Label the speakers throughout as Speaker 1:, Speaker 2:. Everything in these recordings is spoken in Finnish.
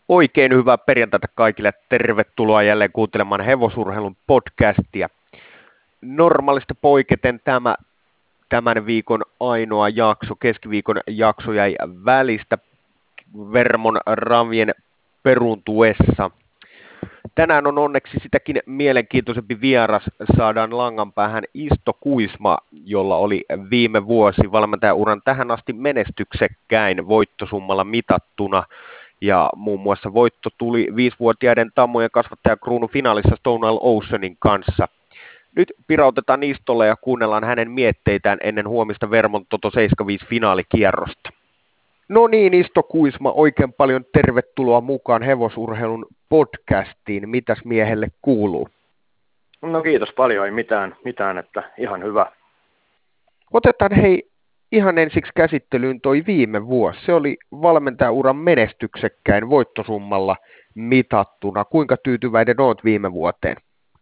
Speaker 1: Oikein hyvää perjantaita kaikille. Tervetuloa jälleen kuuntelemaan Hevosurheilun podcastia. Normaalista poiketen tämän viikon ainoa jakso, keskiviikon jakso jäi välistä Vermon ravien peruuntuessa. Tänään on onneksi sitäkin mielenkiintoisempi vieras. Saadaan langan päähän Isto Kuisma, jolla oli viime vuosi valmentajauran tähän asti menestyksekkäin voittosummalla mitattuna. Ja muun muassa voitto tuli 5-vuotiaiden tammojen kasvattajakruunun finaalissa Stonewall Oceanin kanssa. Nyt pirautetaan Istolle ja kuunnellaan hänen mietteitään ennen huomista Vermon Toto 75 finaalikierrosta. No niin, Isto Kuisma, oikein paljon tervetuloa mukaan Hevosurheilun podcastiin. Mitäs miehelle kuuluu?
Speaker 2: No kiitos paljon, ei mitään, että ihan hyvä.
Speaker 1: Otetaan ihan ensiksi käsittelyyn toi viime vuosi. Se oli valmentajauran menestyksekkäin voittosummalla mitattuna. Kuinka tyytyväinen olet viime vuoteen?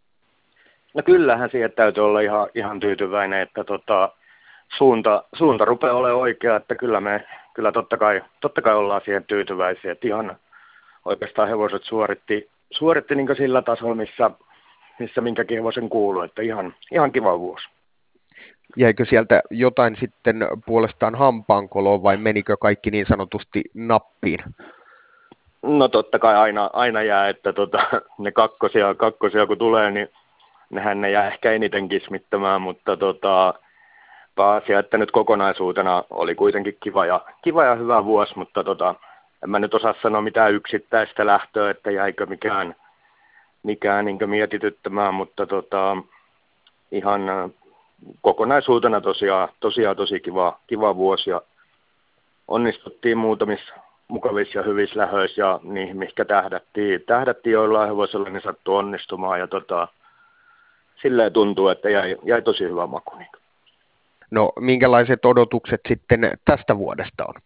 Speaker 2: No kyllähän siihen täytyy olla ihan tyytyväinen, että suunta rupeaa olemaan oikea, että kyllä totta kai ollaan siihen tyytyväisiä, että ihan oikeastaan hevoset suoritti niin sillä tasolla, missä minkäkin hevosen kuuluu, että ihan kiva vuosi.
Speaker 1: Jäikö sieltä jotain sitten puolestaan hampaankoloon vai menikö kaikki niin sanotusti nappiin?
Speaker 2: No totta kai aina jää, että ne kakkosia kun tulee, niin nehän ne jää ehkä eniten kismittämään, mutta pääasia, että nyt kokonaisuutena oli kuitenkin kiva ja hyvä vuosi, mutta en mä nyt osaa sanoa mitään yksittäistä lähtöä, että jäikö mikään niin mietityttämään, mutta ihan kokonaisuutena tosiaan tosi kiva vuosi ja onnistuttiin muutamissa mukavissa ja hyvissä lähöissä ja niihin, mihinkä tähdättiin joillain hevosilla, niin sattui onnistumaan ja silleen tuntuu, että jäi tosi hyvä maku.
Speaker 1: No minkälaiset odotukset sitten tästä vuodesta on?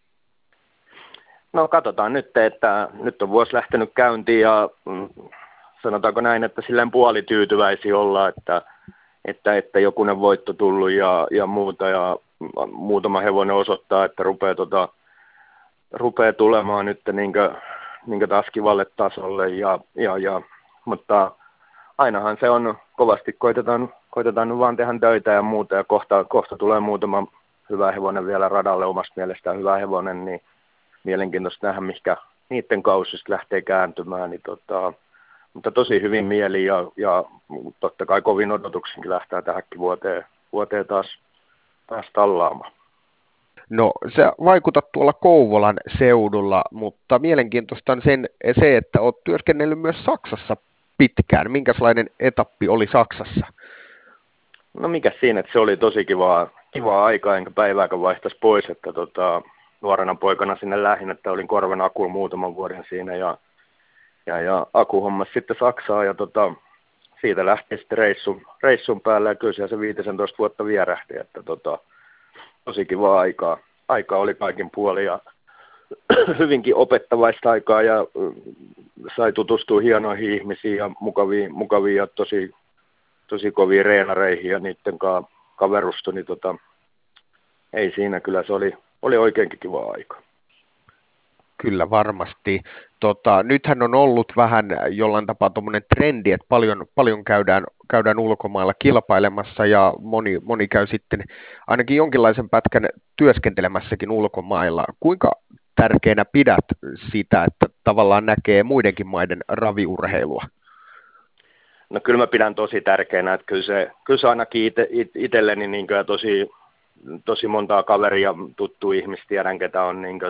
Speaker 2: No katsotaan nyt, että nyt on vuosi lähtenyt käyntiin ja sanotaanko näin, että silleen puolityytyväisiä ollaan, että jokunen voitto tullut ja muuta ja muutama hevonen osoittaa, että rupeaa tulemaan nyt niinkö taas kivalle tasolle mutta ainahan se on kovasti koitetaan nyt vaan tehdä töitä ja muuta ja kohta tulee muutama hyvä hevonen vielä radalle omasta mielestään hyvä hevonen, niin mielenkiintoista nähdä, mihinkä niiden kausista lähtee kääntymään, niin mutta tosi hyvin mieli ja totta kai kovin odotuksenkin lähtee tähänkin vuoteen taas tallaamaan.
Speaker 1: No sä vaikutat tuolla Kouvolan seudulla, mutta mielenkiintoista on se, että olet työskennellyt myös Saksassa pitkään. Minkälainen etappi oli Saksassa?
Speaker 2: No mikä siinä, että se oli tosi kivaa aikaa, enkä päivääkään vaihtaisi pois, että nuorena poikana sinne lähdin, että olin Korven Akuun muutaman vuoden siinä ja Aku hommas sitten Saksaa ja siitä lähti sitten reissun päälle ja kyllä se 15 vuotta vierähti, että tosi kivaa aikaa. Aika oli kaikin puolin ja hyvinkin opettavaista aikaa ja sai tutustua hienoihin ihmisiin ja mukaviin ja tosi koviin reenareihin ja niiden kanssa kaverustui, niin ei siinä, kyllä se oli oikeinkin kiva aika.
Speaker 1: Kyllä varmasti. Nythän on ollut vähän jollain tapaa tuommoinen trendi, että paljon käydään ulkomailla kilpailemassa ja moni käy sitten ainakin jonkinlaisen pätkän työskentelemässäkin ulkomailla. Kuinka tärkeänä pidät sitä, että tavallaan näkee muidenkin maiden raviurheilua?
Speaker 2: No kyllä mä pidän tosi tärkeänä, että kyllä se ainakin itselleni niin ja tosi montaa kaveria tuttu ihmistä tiedän, ketä on niin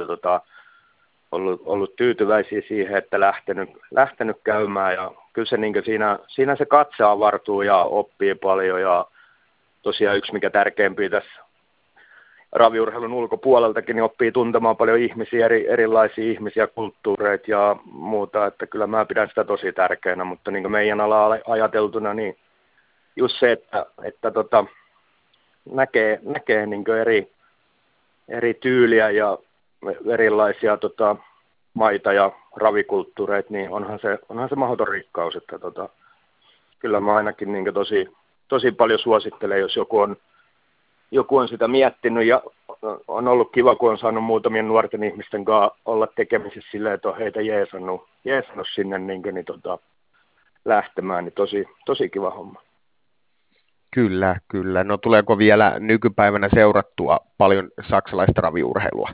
Speaker 2: ollut tyytyväisiä siihen, että lähtenyt käymään ja kyllä se niin siinä se katse avartuu ja oppii paljon ja tosiaan yksi mikä tärkeämpi tässä raviurheilun ulkopuoleltakin, niin oppii tuntemaan paljon ihmisiä, erilaisia ihmisiä, kulttuureita ja muuta, että kyllä mä pidän sitä tosi tärkeänä, mutta niin kuin meidän alaa ajateltuna, niin just se, että näkee niin kuin eri tyyliä ja erilaisia maita ja ravikulttuureita, niin onhan se mahdoton rikkaus, että kyllä mä ainakin niin tosi paljon suosittelen, jos joku on sitä miettinyt ja on ollut kiva, kun on saanut muutamien nuorten ihmisten kanssa olla tekemisissä silleen, että on heitä jeesannut sinne lähtemään, niin tosi kiva homma.
Speaker 1: Kyllä, kyllä. No tuleeko vielä nykypäivänä seurattua paljon saksalaista raviurheilua?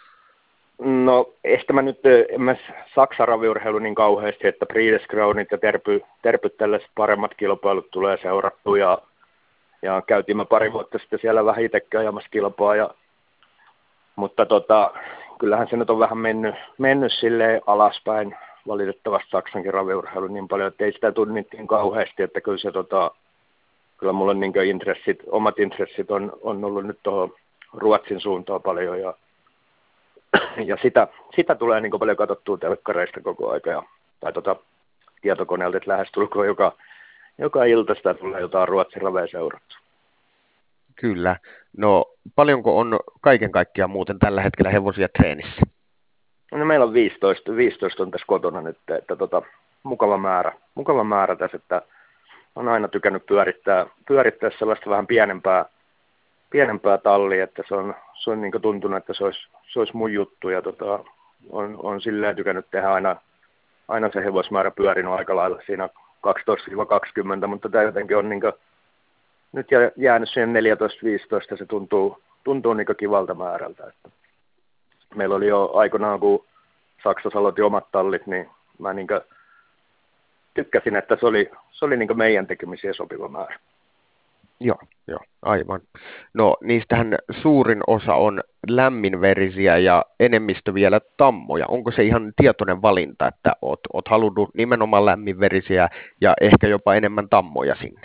Speaker 2: No ehkä mä nyt en mä Saksan raviurheilu niin kauheasti, että Friedrichskraunit ja terpyt tällaiset paremmat kilpailut tulee seurattua ja käytiin mä pari vuotta sitten siellä vähän itsekin ajamassa kilpaa, mutta kyllähän se nyt on vähän mennyt silleen alaspäin valitettavasti Saksankin raviurheilu niin paljon, että ei sitä tunnittiin kauheasti, että kyllä se kyllä mulla niin omat intressit on ollut nyt tuohon Ruotsin suuntaan paljon ja sitä tulee niin paljon katsottua telkkareista koko aika tai tietokoneelta, että lähestulkoon joka ilta sitä tulee jotain Ruotsin raveja seurattua.
Speaker 1: Kyllä. No paljonko on kaiken kaikkiaan muuten tällä hetkellä hevosia treenissä?
Speaker 2: No meillä on 15 on tässä kotona nyt, että mukava määrä tässä, että on aina tykännyt pyörittää sellaista vähän pienempää tallia, että se on niin kuin tuntunut, että se olisi mun juttu ja on silleen tykännyt tehdä aina se hevosmäärä pyörinyt aika lailla siinä 12-20, mutta tämä jotenkin on niin kuin nyt jäänyt siihen 14-15, se tuntuu niin kuin kivalta määrältä. Että meillä oli jo aikoinaan, kun Saksassa aloitti omat tallit, niin mä niin kuin tykkäsin, että se oli niin kuin meidän tekemisiä sopiva määrä.
Speaker 1: Joo, aivan. No niistähän suurin osa on lämminverisiä ja enemmistö vielä tammoja. Onko se ihan tietoinen valinta, että oot halunnut nimenomaan lämminverisiä ja ehkä jopa enemmän tammoja sinne?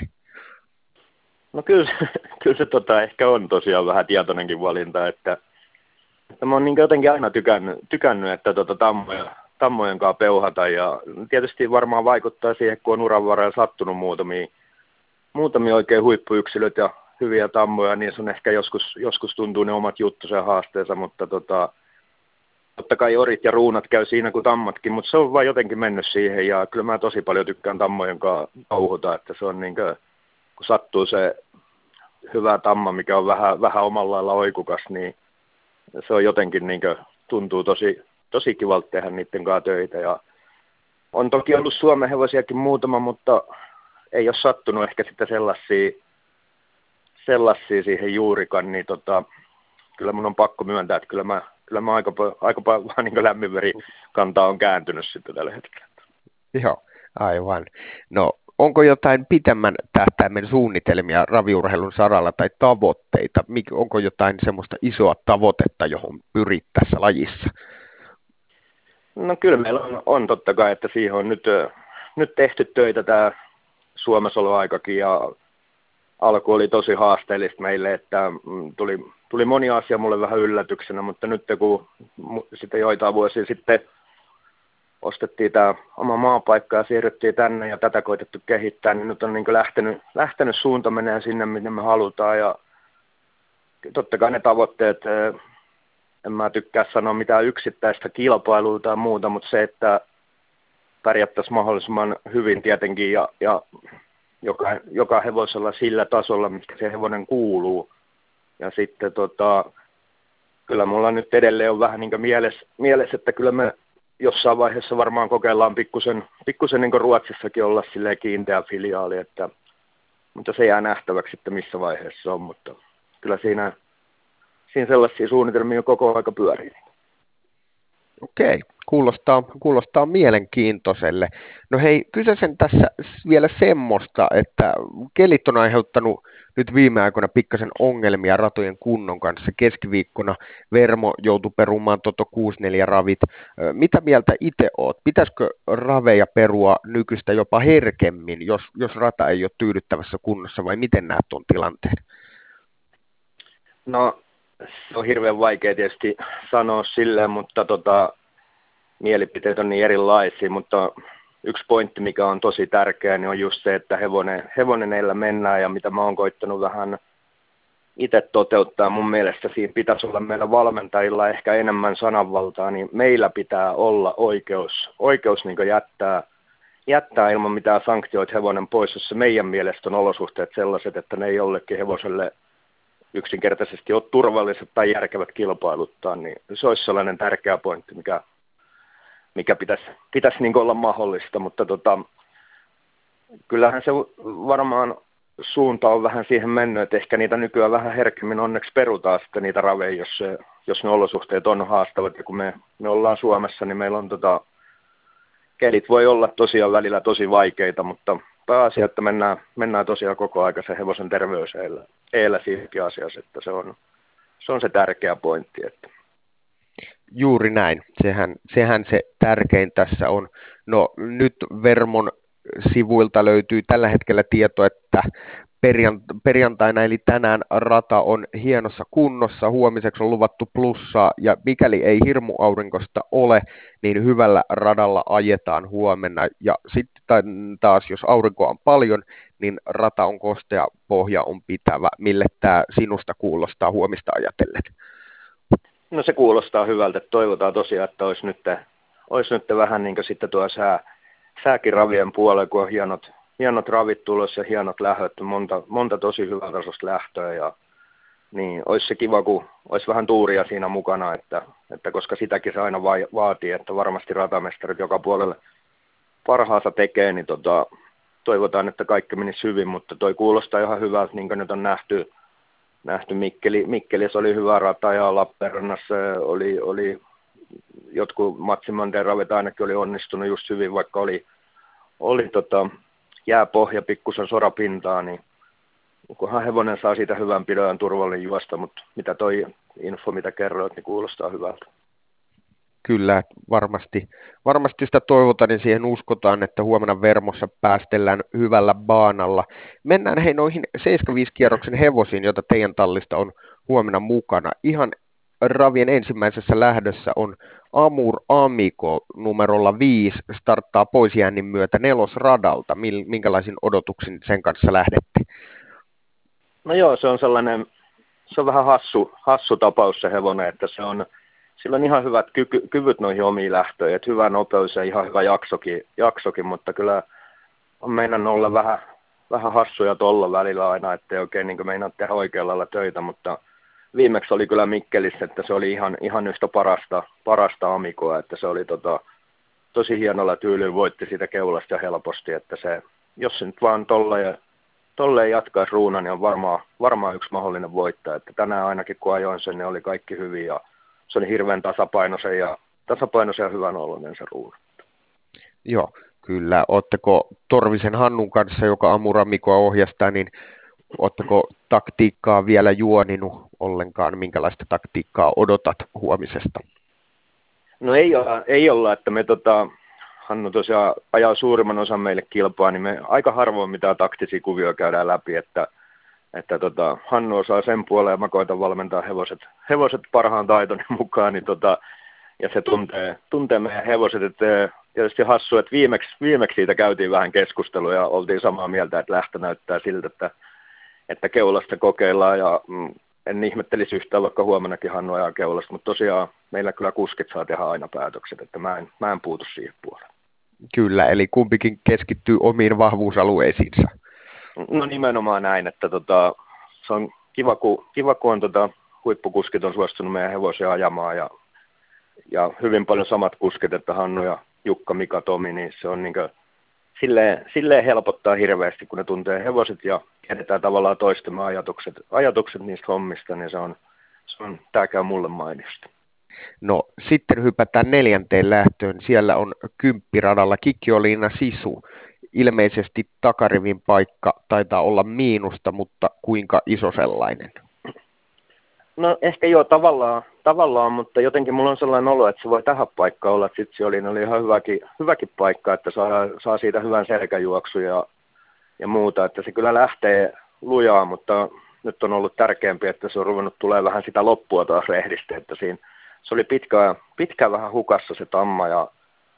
Speaker 2: No kyllä se ehkä on tosiaan vähän tietoinenkin valinta, että mä oon niin jotenkin aina tykännyt että tammojen kanssa peuhata ja tietysti varmaan vaikuttaa siihen, kun on uran varrella sattunut muutamia oikein huippuyksilöt ja hyviä tammoja, niin se on ehkä joskus tuntuu ne omat juttuja ja haasteensa, mutta totta kai orit ja ruunat käy siinä kuin tammatkin, mutta se on vaan jotenkin mennyt siihen ja kyllä mä tosi paljon tykkään tammojen kanssa touhuta, että se on niin kuin, kun sattuu se hyvä tamma, mikä on vähän omalla lailla oikukas, niin se on jotenkin niin kuin, tuntuu tosi kivalta tehdä niiden kanssa töitä ja on toki ollut Suomen hevosiakin muutama, mutta ei ole sattunut ehkä sitten sellaisia siihen juurikaan, niin kyllä mun on pakko myöntää, että kyllä mä aika paljon niin lämminveri kantaa on kääntynyt sitten tällä hetkellä.
Speaker 1: Joo, aivan. No onko jotain pitemmän tähtäimen suunnitelmia raviurheilun saralla tai tavoitteita? Onko jotain semmoista isoa tavoitetta, johon pyrit tässä lajissa?
Speaker 2: No kyllä meillä on totta kai, että siihen on nyt tehty töitä tämä Suomessa-oloaikakin ja alku oli tosi haasteellista meille, että tuli moni asia mulle vähän yllätyksenä, mutta nyt kun sitten joitain vuosia sitten ostettiin tämä oma maapaikka ja siirryttiin tänne ja tätä koitettu kehittää, niin nyt on niin lähtenyt suunta menee sinne, minne me halutaan ja totta kai ne tavoitteet, en mä tykkää sanoa mitään yksittäistä kilpailua tai muuta, mutta se, että pärjättäisiin mahdollisimman hyvin tietenkin ja joka hevosella sillä tasolla, mistä se hevonen kuuluu. Ja sitten kyllä mulla nyt edelleen on vähän niin kuin mielessä, että kyllä me jossain vaiheessa varmaan kokeillaan pikkusen niin kuin Ruotsissakin olla silleen kiinteä filiaali, mutta se jää nähtäväksi, että missä vaiheessa on, mutta kyllä siinä sellaisia suunnitelmia koko aika pyörii.
Speaker 1: Okei, kuulostaa mielenkiintoiselle. No hei, kysäsen tässä vielä semmoista, että kelit on aiheuttanut nyt viime aikoina pikkasen ongelmia ratojen kunnon kanssa. Keskiviikkona Vermo joutui perumaan Toto 64 ravit. Mitä mieltä itse oot? Pitäisikö raveja perua nykyistä jopa herkemmin, jos rata ei ole tyydyttävässä kunnossa, vai miten näet tuon tilanteen?
Speaker 2: No, se on hirveän vaikea tietysti sanoa silleen, mutta mielipiteet on niin erilaisia, mutta yksi pointti, mikä on tosi tärkeä, niin on just se, että hevonen eillä mennään ja mitä mä oon koittanut vähän itse toteuttaa. Mun mielestä siinä pitäisi olla meillä valmentajilla ehkä enemmän sananvaltaa, niin meillä pitää olla oikeus niin kuin jättää ilman mitään sanktioita hevonen pois, jos se meidän mielestä on olosuhteet sellaiset, että ne ei jollekin hevoselle yksinkertaisesti ole turvalliset tai järkevät kilpailuttaa, niin se olisi sellainen tärkeä pointti, mikä pitäisi niin olla mahdollista, mutta kyllähän se varmaan suunta on vähän siihen mennyt, että ehkä niitä nykyään vähän herkemmin onneksi perutaan sitten niitä raveja, jos ne olosuhteet on haastavat, ja kun me ollaan Suomessa, niin meillä on kelit voi olla tosiaan välillä tosi vaikeita, mutta pääasia, että mennään tosiaan koko ajan sen hevosen terveys eellä siinäkin asiassa, että se on se tärkeä pointti. Että.
Speaker 1: Juuri näin. Sehän se tärkein tässä on. No nyt Vermon sivuilta löytyy tällä hetkellä tieto, että perjantaina eli tänään rata on hienossa kunnossa, huomiseksi on luvattu plussaa ja mikäli ei hirmu aurinkosta ole, niin hyvällä radalla ajetaan huomenna ja sitten taas jos aurinkoa on paljon, niin rata on kostea, pohja on pitävä. Mille tämä sinusta kuulostaa huomista ajatellen?
Speaker 2: No se kuulostaa hyvältä, että toivotaan tosiaan, että olisi nyt vähän niin kuin sitten tuo sääkin ravien puolella, kun on hienot ravit tulossa ja hienot lähöt, monta tosi hyvää tasosta lähtöä, ja niin olisi se kiva, kun olisi vähän tuuria siinä mukana, että koska sitäkin se aina vaatii, että varmasti ratamestarit joka puolelle parhaansa tekee, niin toivotaan, että kaikki menisi hyvin, mutta toi kuulostaa ihan hyvältä, niin kuin nyt on nähty Mikkelissä oli hyvä rata ja Lappeenrannassa oli jotkut Matsimanteen ravet ainakin oli onnistunut just hyvin, vaikka oli jääpohja pikkusen sorapintaa, niin kunhan hevonen saa siitä hyvän pidon ja turvallinen juosta, mutta mitä toi info, mitä kerroit, niin kuulostaa hyvältä.
Speaker 1: Kyllä, varmasti sitä toivotaan, niin siihen uskotaan, että huomenna Vermossa päästellään hyvällä baanalla. Mennään noihin 75-kierroksen hevosiin, joita teidän tallista on huomenna mukana. Ihan ravien ensimmäisessä lähdössä on Amur Amico numerolla 5, starttaa poisjäännin myötä nelosradalta. Minkälaisin odotuksin sen kanssa lähdette?
Speaker 2: No joo, se on vähän hassu tapaus se hevonen, että sillä on ihan hyvät kyvyt noihin omiin lähtöihin, että hyvä nopeus ja ihan hyvä jaksokin, mutta kyllä on meinannut olla vähän hassuja tolla välillä aina, ettei oikein niin meinaa tehdä oikealla lailla töitä, mutta viimeksi oli kyllä Mikkelissä, että se oli ihan yhtä parasta Amicoa, että se oli tosi hienolla tyylyyn voitti siitä keulasta ja helposti, että se, jos se nyt vaan tolleen jatkaisi ruuna, niin on varmaan yksi mahdollinen voittaja, että tänään ainakin kun ajoin sen, niin oli kaikki hyvin ja se oli hirveän tasapainoisen ja hyvän oloinen se ruuna.
Speaker 1: Joo, kyllä. Oletteko Torvisen Hannun kanssa, joka Amur Amicoa ohjastaa, niin oletteko taktiikkaa vielä juoninut ollenkaan? Minkälaista taktiikkaa odotat huomisesta?
Speaker 2: No ei olla, että me Hannu tosiaan ajaa suurimman osan meille kilpaa, niin me aika harvoin mitään taktisia kuvioita käydään läpi, että Hannu osaa sen puoleen ja mä koitan valmentaa hevoset parhaan taitoni mukaan, niin ja se tuntee meidän hevoset, että tietysti hassu, että viimeksi siitä käytiin vähän keskustelua ja oltiin samaa mieltä, että lähtö näyttää siltä, että keulasta kokeillaan ja en ihmettelisi yhtään, vaikka huomennakin Hannu ajaa keulasta, mutta tosiaan meillä kyllä kuskit saa tehdä aina päätökset, että mä en puutu siihen puoleen.
Speaker 1: Kyllä, eli kumpikin keskittyy omiin vahvuusalueisiinsa.
Speaker 2: No nimenomaan näin, että se on kiva, kun on huippukuskit on suostunut meidän hevosia ajamaan ja hyvin paljon samat kuskit, että Hannu ja Jukka, Mika, Tomi, niin se on niinkö silleen helpottaa hirveästi, kun ne tuntee hevoset ja edetään tavallaan toistamaan ajatukset niistä hommista, niin tää käy mulle mainiosti.
Speaker 1: No sitten hypätään 4. lähtöön. Siellä on 10-radalla Kikki-Oliina Sisu. Ilmeisesti takarivin paikka taitaa olla miinusta, mutta kuinka iso sellainen?
Speaker 2: No ehkä joo tavallaan, mutta jotenkin mulla on sellainen olo, että se voi tähän paikkaan olla. Sitten oli ihan hyväkin paikka, että saa siitä hyvän selkäjuoksun ja muuta. Että se kyllä lähtee lujaa, mutta nyt on ollut tärkeämpi, että se on ruvennut tulee vähän sitä loppua taas rehdisti. Että se oli pitkään vähän hukassa se tamma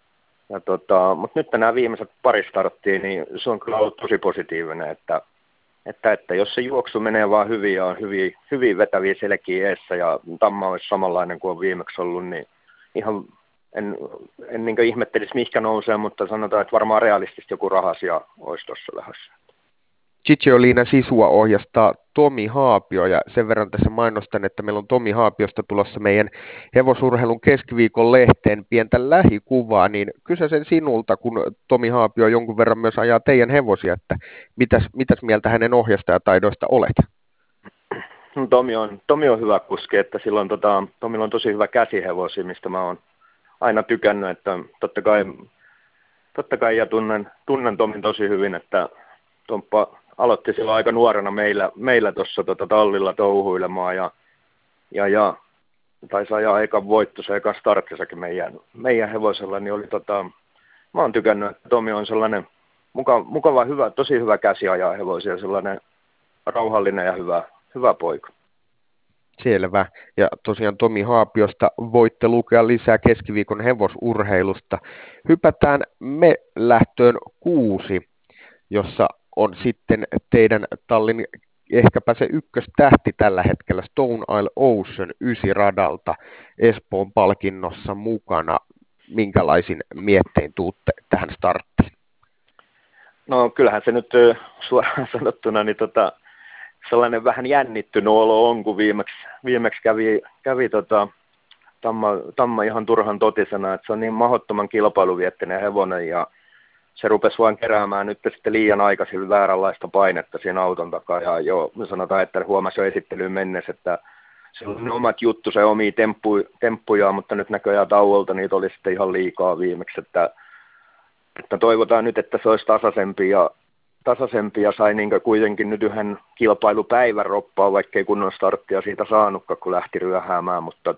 Speaker 2: mutta nyt nämä viimeiset pari starttia, niin se on kyllä ollut tosi positiivinen, että jos se juoksu menee vaan hyvin ja on hyvin vetäviä selkiä eessä ja tamma olisi samanlainen kuin on viimeksi ollut, niin ihan en niin ihmettelisi mihinkä nousee, mutta sanotaan, että varmaan realistisesti joku rahasia olisi tuossa lähdössä.
Speaker 1: Kikki-Oliina Sisua ohjastaa Tomi Haapio, ja sen verran tässä mainostan, että meillä on Tomi Haapiosta tulossa meidän hevosurheilun keskiviikon lehteen pientä lähikuvaa, niin kysäsen sinulta, kun Tomi Haapio jonkun verran myös ajaa teidän hevosia, että mitäs mieltä hänen ohjastajataidoista olet?
Speaker 2: No, Tomi on hyvä kuski, että silloin Tomilla on tosi hyvä käsihevosi, mistä mä oon aina tykännyt, että totta kai ja tunnen Tomin tosi hyvin, että Tomppa aloitti silloin aika nuorena meillä tuossa tallilla touhuilemaan ja taisi ajaa ekan voittonsa, ekan starttisakin meidän hevosella, niin oli mä oon tykännyt, että Tomi on sellainen mukava, hyvä, tosi hyvä käsi ajaa hevosia, sellainen rauhallinen ja hyvä poika.
Speaker 1: Selvä. Ja tosiaan Tomi Haapiosta voitte lukea lisää keskiviikon hevosurheilusta. Hypätään me lähtöön 6, jossa on sitten teidän tallin ehkäpä se ykköstähti tällä hetkellä Stone Isle Ocean 9 radalta Espoon palkinnossa mukana. Minkälaisin miettein tuutte tähän starttiin?
Speaker 2: No kyllähän se nyt suoraan sanottuna niin sellainen vähän jännittynyt olo on, kun viimeksi kävi Tamma ihan turhan totisena, että se on niin mahdottoman kilpailuviettinen hevonen ja se rupesi vain keräämään nyt sitten liian aikaisin vääränlaista painetta siinä auton takaa ja jo sanotaan, että huomasi jo esittelyyn mennessä, että se on omat juttu, se omia temppujaan, mutta nyt näköjään tauolta niitä oli sitten ihan liikaa viimeksi, että toivotaan nyt, että se olisi tasaisempi ja sai niin kuitenkin nyt yhden kilpailupäivän roppaa, vaikkei kunnon starttia siitä saanutkaan, kun lähti ryöhäämään, mutta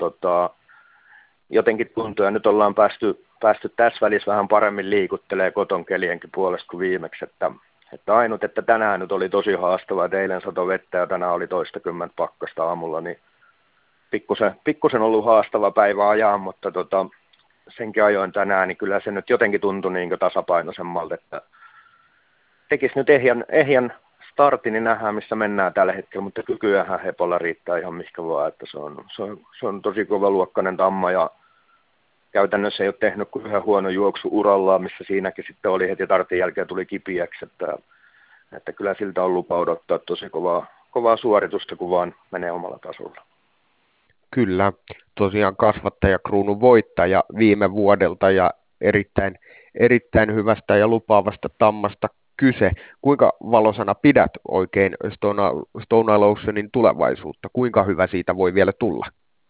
Speaker 2: jotenkin tuntuu, ja nyt ollaan päästy tässä välissä vähän paremmin liikuttelee koton kelienkin puolesta kuin viimeksi, että ainut, että tänään nyt oli tosi haastavaa, että eilen sato vettä ja tänään oli 20 pakkasta aamulla, niin pikkusen ollut haastava päivä ajaa, mutta senkin ajoin tänään, niin kyllä se nyt jotenkin tuntui niin tasapainoisemmalta, että tekisi nyt ehjän startin, niin nähdään, missä mennään tällä hetkellä, mutta kykyähän Hepolla riittää ihan mihinkä vaan, että se on tosi kova luokkainen Tamma ja käytännössä ei ole tehnyt kuin yhden huono juoksu urallaan, missä siinäkin sitten oli heti startin jälkeen tuli kipiäksi, että kyllä siltä on lupa odottaa tosi kovaa suoritusta, kun vaan menee omalla tasolla.
Speaker 1: Kyllä, tosiaan kasvattajakruunun voittaja viime vuodelta ja erittäin hyvästä ja lupaavasta Tammasta kyse. Kuinka valosana pidät oikein Stone Isle Oceanin tulevaisuutta? Kuinka hyvä siitä voi vielä tulla?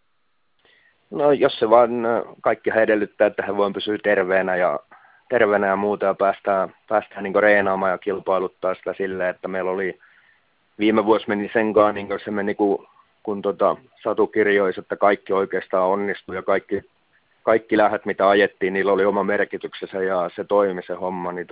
Speaker 2: No jos se vaan kaikki edellyttää, että he voivat pysyä terveenä ja muuta ja päästään niin reenaamaan ja kilpailuttaa sitä silleen, että meillä oli viime vuosi meni senkaan, niin se meni kun Satu kirjoisi, että kaikki oikeastaan onnistui ja kaikki lähdet, mitä ajettiin, niillä oli oma merkityksensä ja se toimi se homma, niin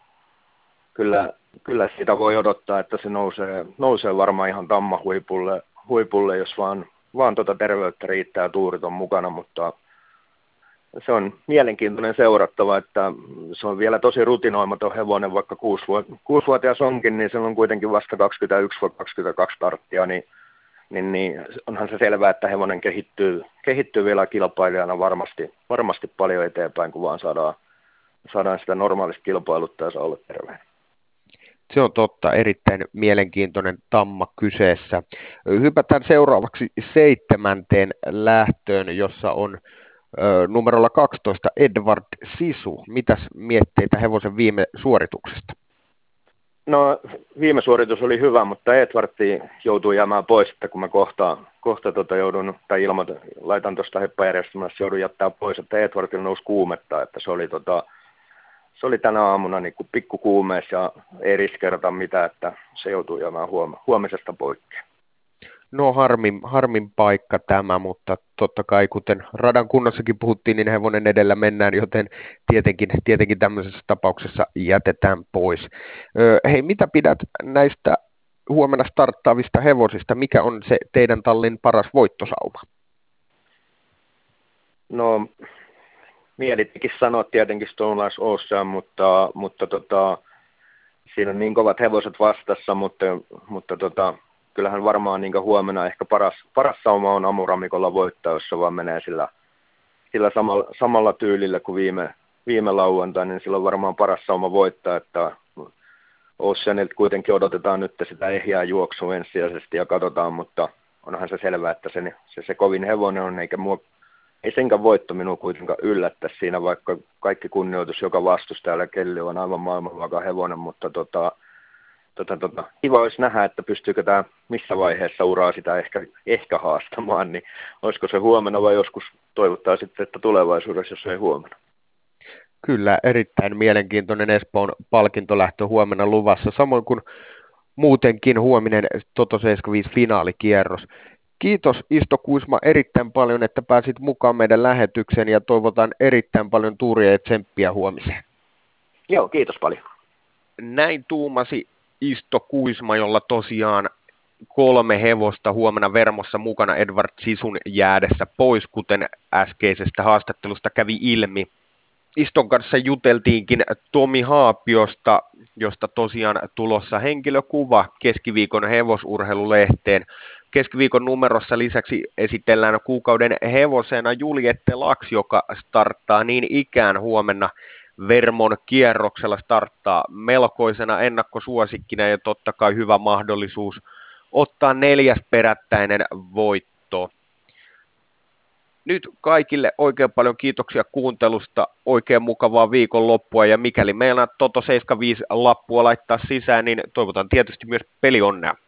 Speaker 2: kyllä siitä voi odottaa, että se nousee varmaan ihan Tamma huipulle jos vaan terveyttä riittää ja tuurit on mukana, mutta se on mielenkiintoinen seurattava, että se on vielä tosi rutinoimaton hevonen, vaikka 6-vuotias onkin, niin se on kuitenkin vasta 21 vai 22 starttia, niin onhan se selvää, että hevonen kehittyy vielä kilpailijana varmasti paljon eteenpäin, kun vaan saadaan sitä normaalista kilpailuttaa ja saa olla terveen.
Speaker 1: Se on totta, erittäin mielenkiintoinen Tamma kyseessä. Hypätään seuraavaksi 7. lähtöön, jossa on numerolla 12 Edward Sisu. Mitäs mietteitä hevosen viime suorituksesta?
Speaker 2: No viime suoritus oli hyvä, mutta Edwardi joutui jäämään pois, että kun mä kohta joudun, tai laitan tuosta heppajärjestelmässä, joudun jättää pois, että Edwardilla nousi kuumetta, että se oli tänä aamuna niin kuin pikkukuumeessa ja ei riskeerata mitään, että se joutuu jäämään huomisesta poikkeen.
Speaker 1: No harmin paikka tämä, mutta totta kai kuten radan kunnossakin puhuttiin, niin hevonen edellä mennään, joten tietenkin tämmöisessä tapauksessa jätetään pois. Hei, mitä pidät näistä huomenna starttaavista hevosista? Mikä on se teidän tallin paras voittosauma?
Speaker 2: No mieli teki sanoa tietenkin Stone Isle Ocean, mutta siinä on niin kovat hevoset vastassa, mutta kyllähän varmaan niin huomenna ehkä paras sauma on Amuramikolla voittaa, jos se vaan menee sillä samalla tyylillä kuin viime lauantaina, niin silloin varmaan paras sauma voittaa, että Oceanilta kuitenkin odotetaan nyt sitä ehjää juoksua ensisijaisesti ja katsotaan, mutta onhan se selvää, että se kovin hevonen on, ei senkään voitto minua kuitenkaan yllättä siinä, vaikka kaikki kunnioitus joka vastustajalle, Kelly on aivan maailmanluokan hevonen, mutta kiva olisi nähdä, että pystyykö tämä missä vaiheessa uraa sitä ehkä haastamaan, niin olisiko se huomenna vai joskus toivottaa sitten, että tulevaisuudessa, jos ei huomenna.
Speaker 1: Kyllä, erittäin mielenkiintoinen Espoon palkintolähtö huomenna luvassa, samoin kuin muutenkin huominen Toto 75 finaalikierros. Kiitos Isto Kuisma erittäin paljon, että pääsit mukaan meidän lähetykseen ja toivotan erittäin paljon tuuria ja tsemppiä huomiseen.
Speaker 2: Joo, kiitos paljon.
Speaker 1: Näin tuumasi Isto Kuisma, jolla tosiaan 3 hevosta huomenna Vermossa mukana Edward Sisun jäädessä pois, kuten äskeisestä haastattelusta kävi ilmi. Iston kanssa juteltiinkin Tomi Haapiosta, josta tosiaan tulossa henkilökuva keskiviikon hevosurheilulehteen. Keskiviikon numerossa lisäksi esitellään kuukauden hevosena Juliette Laks, joka starttaa niin ikään huomenna Vermon kierroksella, starttaa melkoisena ennakkosuosikkina ja totta kai hyvä mahdollisuus ottaa 4. perättäinen voitto. Nyt kaikille oikein paljon kiitoksia kuuntelusta, oikein mukavaa viikonloppua ja mikäli meillä Toto 75 lappua laittaa sisään, niin toivotan tietysti myös pelionnea.